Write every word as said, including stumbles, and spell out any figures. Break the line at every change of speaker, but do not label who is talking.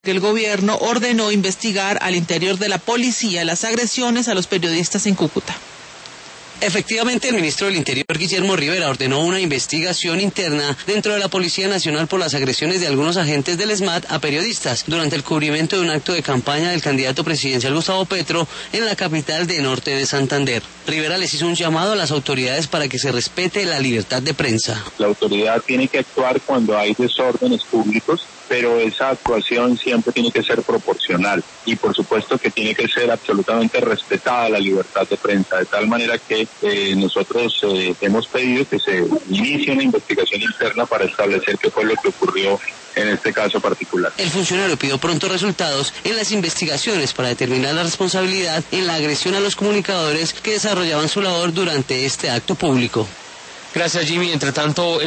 El gobierno ordenó investigar al interior de la policía las agresiones a los periodistas en Cúcuta.
Efectivamente, el ministro del Interior, Guillermo Rivera, ordenó una investigación interna dentro de la Policía Nacional por las agresiones de algunos agentes del ESMAD a periodistas durante el cubrimiento de un acto de campaña del candidato presidencial Gustavo Petro en la capital de Norte de Santander. Rivera les hizo un llamado a las autoridades para que se respete la libertad de prensa.
La autoridad tiene que actuar cuando hay desórdenes públicos, pero esa actuación siempre tiene que ser proporcional y por supuesto que tiene que ser absolutamente respetada la libertad de prensa, de tal manera que eh, nosotros eh, hemos pedido que se inicie una investigación interna para establecer qué fue lo que ocurrió en este caso particular.
El funcionario pidió prontos resultados en las investigaciones para determinar la responsabilidad en la agresión a los comunicadores que desarrollaban su labor durante este acto público.
Gracias, Jimmy. Entre tanto,